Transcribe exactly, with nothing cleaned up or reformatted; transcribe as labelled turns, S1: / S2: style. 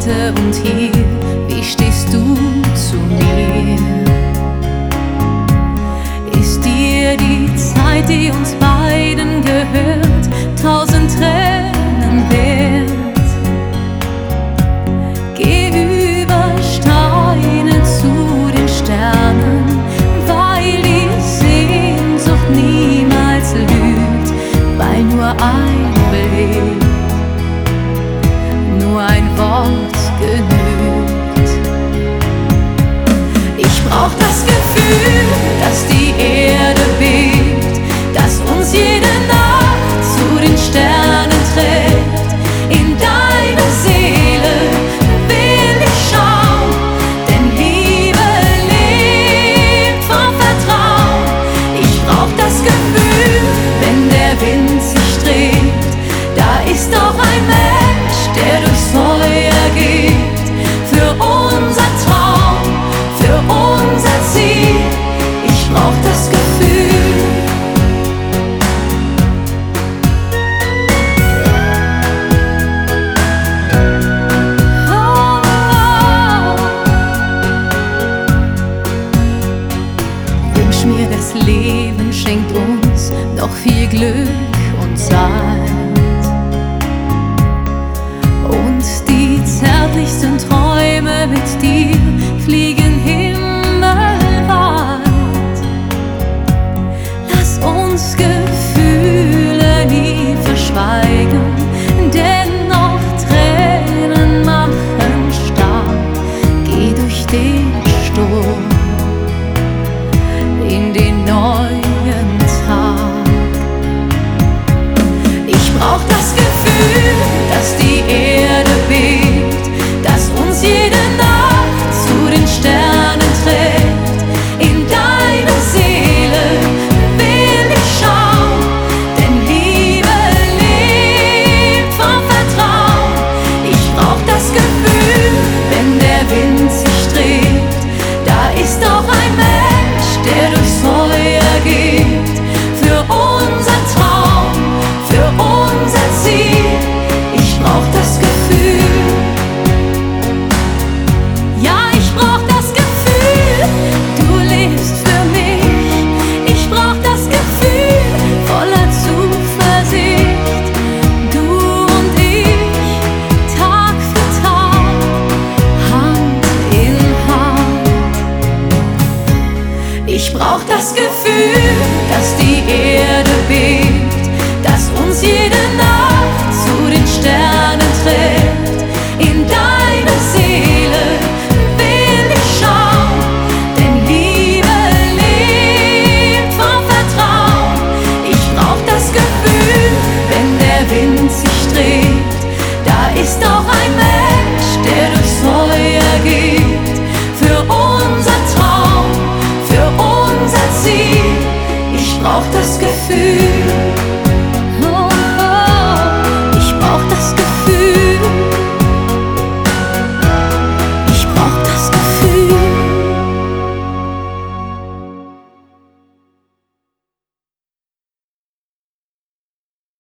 S1: heute und hier, wie stehst du zu mir? Ist dir die Zeit, die uns beiden gehört, tausend Tränen wert? Geh über Steine zu den Sternen, weil die Sehnsucht niemals lügt, weil nur ein Blick, nur ein Wort genügt. Ich brauch das Gefühl, dass die Erde bebt, dass uns jede Nacht zu den Sternen trägt. In deine Seele will ich schauen, denn Liebe lebt vom Vertrauen. Ich brauch das Gefühl, wenn der Wind sich dreht, da ist doch ein Mensch, der durchs Feuer geht, für unser Traum, für unser Ziel. Ich brauch das Gefühl. Oh, oh. Wünsch mir, das Leben schenkt uns noch viel Glück und Zeit und die zärtlichsten Träume mit dir fliegen hin